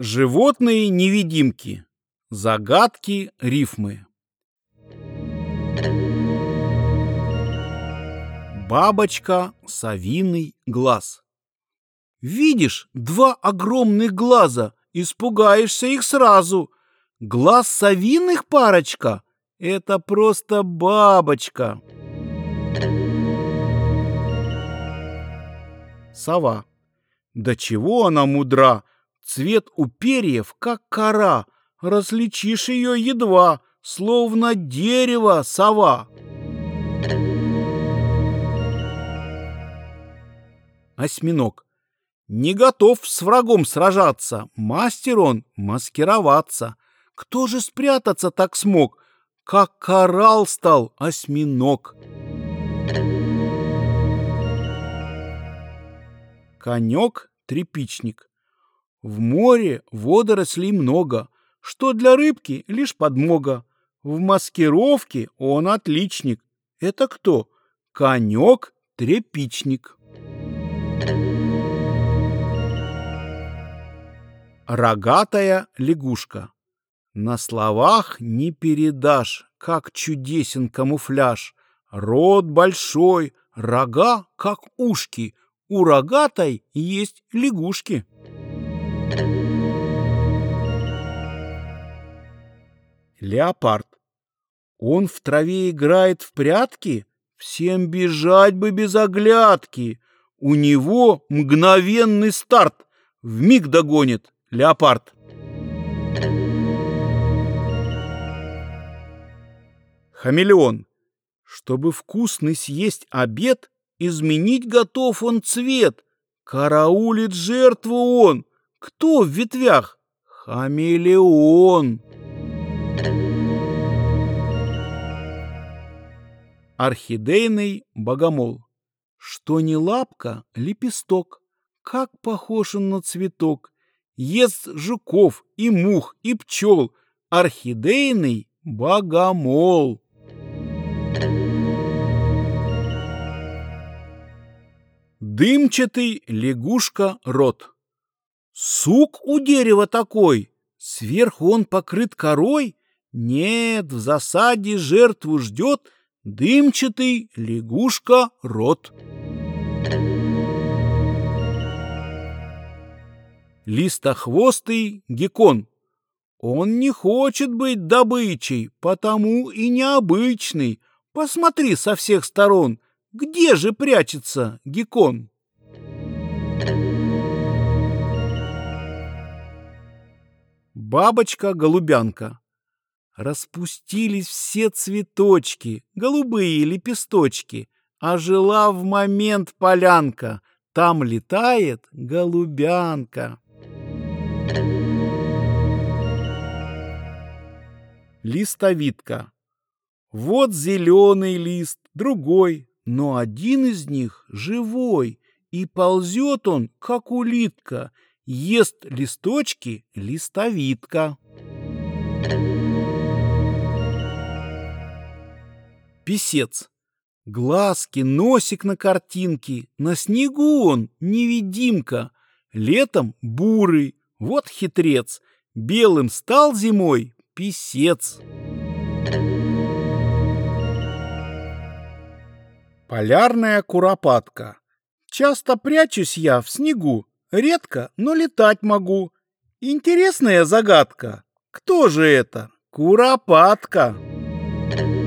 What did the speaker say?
Животные-невидимки. Загадки рифмы. Бабочка совиный глаз. Видишь два огромных глаза, испугаешься их сразу. Глаз совиных парочка — это просто бабочка. Сова. До чего она мудра! Цвет у перьев, как кора, различишь ее едва, словно дерево сова. Осьминог. Не готов с врагом сражаться, мастер он маскироваться. Кто же спрятаться так смог, как коралл стал осьминог? Конек-тряпичник. В море водорослей много, что для рыбки лишь подмога. В маскировке он отличник. Это кто? Конек-тряпичник. Рогатая лягушка. На словах не передашь, как чудесен камуфляж. Рот большой, рога, как ушки. У рогатой есть лягушки. Леопард. Он в траве играет в прятки? Всем бежать бы без оглядки. У него мгновенный старт. Вмиг догонит леопард. Хамелеон. Чтобы вкусный съесть обед, изменить готов он цвет. Караулит жертву он. Кто в ветвях? Хамелеон. Орхидейный богомол. Что ни лапка, лепесток. Как похож он на цветок. Ест жуков и мух и пчел. Орхидейный богомол. Дымчатый лягушка-рот. Сук у дерева такой, сверху он покрыт корой. Нет, в засаде жертву ждет дымчатый лягушка-рот. Листохвостый геккон. Он не хочет быть добычей, потому и необычный. Посмотри со всех сторон, где же прячется геккон? Бабочка-голубянка. Распустились все цветочки, голубые лепесточки, а жила в момент полянка, там летает голубянка. Листовидка. Вот зеленый лист, другой, но один из них живой, и ползет он, как улитка, ест листочки листовидка. Писец. Глазки, носик на картинке, на снегу он невидимка, летом бурый, вот хитрец, белым стал зимой писец. Полярная куропатка. Часто прячусь я в снегу, редко, но летать могу. Интересная загадка. Кто же это? Куропатка.